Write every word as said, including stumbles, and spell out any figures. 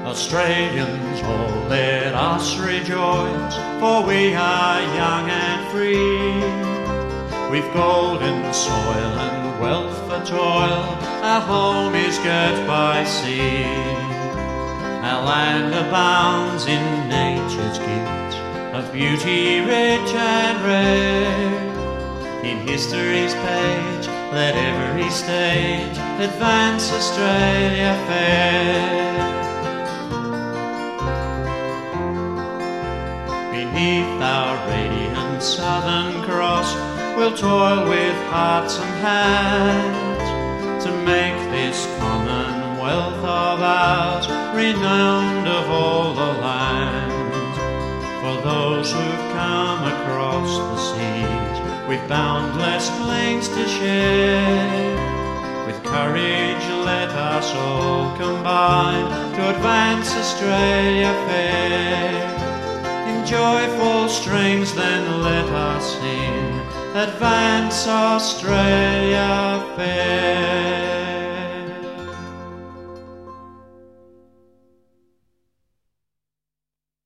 Australians, all let us rejoice, for we are young and free. We've golden soil and wealth for toil, our home is girt by sea. Our land abounds in nature's gifts, of beauty rich and rare. In history's page, let every stage advance Australia fair. Beneath our radiant Southern Cross, we'll toil with hearts and hands to make this commonwealth of ours renowned of all the land. For those who've come across the seas with boundless plains to share, with courage let us all combine to advance Australia fair. In joyful strains then let us sing, advance Australia fair.